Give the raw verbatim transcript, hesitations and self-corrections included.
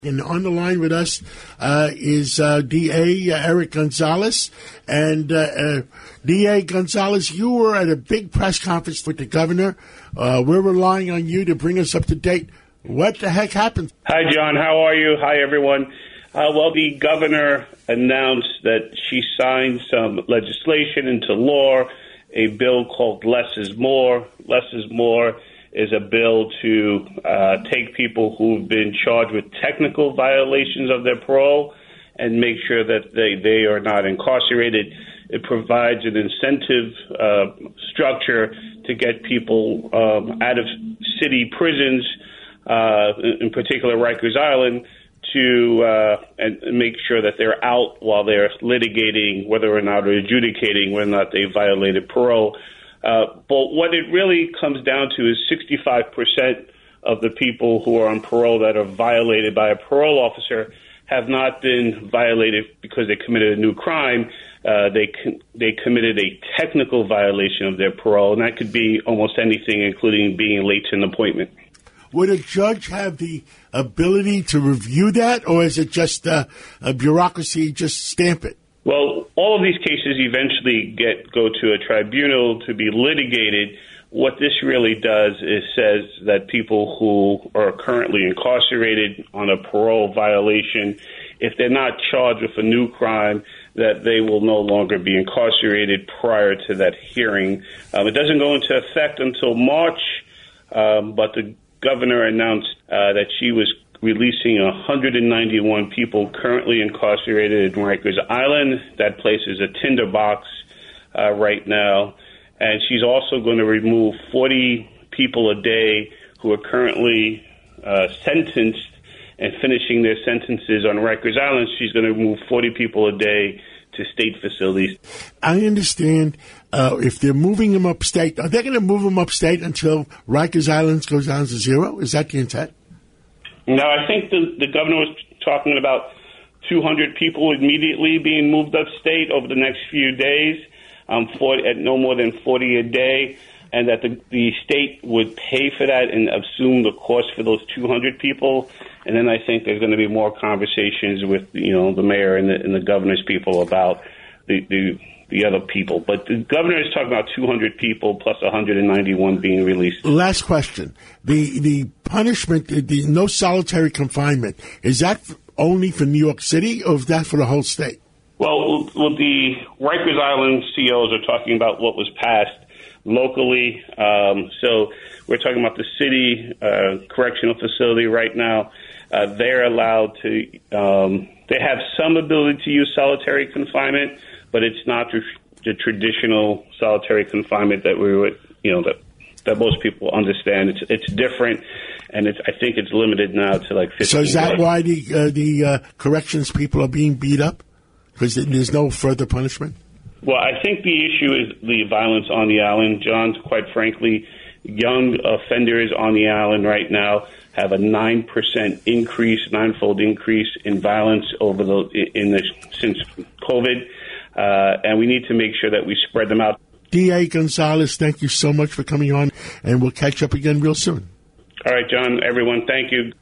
And on the line with us uh, is uh, D A uh, Eric Gonzalez. And uh, uh, D A Gonzalez, you were at a big press conference with the governor. Uh, we're relying on you to bring us up to date. What the heck happened? Hi, John. How are you? Hi, everyone. Uh, well, the governor announced that she signed some legislation into law, a bill called Less is More. Less is More is a bill to uh, take people who've been charged with technical violations of their parole and make sure that they, they are not incarcerated. It provides an incentive uh, structure to get people um, out of city prisons, uh, in particular Rikers Island, to uh, and make sure that they're out while they're litigating whether or not or adjudicating whether or not they violated parole. Uh, but what it really comes down to is sixty-five percent of the people who are on parole that are violated by a parole officer have not been violated because they committed a new crime. Uh, they they committed a technical violation of their parole, and that could be almost anything, including being late to an appointment. Would a judge have the ability to review that, or is it just uh, a bureaucracy, just stamp it? Well, all of these cases eventually get go to a tribunal to be litigated. What this really does is says that people who are currently incarcerated on a parole violation, if they're not charged with a new crime, that they will no longer be incarcerated prior to that hearing. Um, it doesn't go into effect until March, um, but the governor announced uh, that she was releasing one hundred ninety-one people currently incarcerated in Rikers Island. That place is a tinderbox uh, right now. And she's also going to remove forty people a day who are currently uh, sentenced and finishing their sentences on Rikers Island. She's going to remove forty people a day to state facilities. I understand uh, if they're moving them upstate, are they going to move them upstate until Rikers Island goes down to zero? Is that the intent? No, I think the, the governor was talking about two hundred people immediately being moved upstate over the next few days, um, forty, at no more than forty a day, and that the, the state would pay for that and assume the cost for those two hundred people. And then I think there's going to be more conversations with, you know, the mayor and the, and the governor's people about the, the the other people. But the governor is talking about two hundred people plus one hundred ninety-one being released. Last question. The the punishment, the, the no solitary confinement, is that only for New York City or is that for the whole state? Well, well the Rikers Island C Os are talking about what was passed locally. Um, so we're talking about the city uh, correctional facility right now. Uh, they're allowed to, um, they have some ability to use solitary confinement, but it's not the, the traditional solitary confinement that we would, you know, that that most people understand. It's it's different, and it's I think it's limited now to like fifteen. So is that days. why the uh, the uh, corrections people are being beat up? Because there's no further punishment? Well, I think the issue is the violence on the island, John. Quite frankly, young offenders on the island right now have a nine percent increase, ninefold increase in violence over the in the since COVID. Uh, and we need to make sure that we spread them out. D A Gonzalez, thank you so much for coming on, and we'll catch up again real soon. All right, John, everyone, thank you.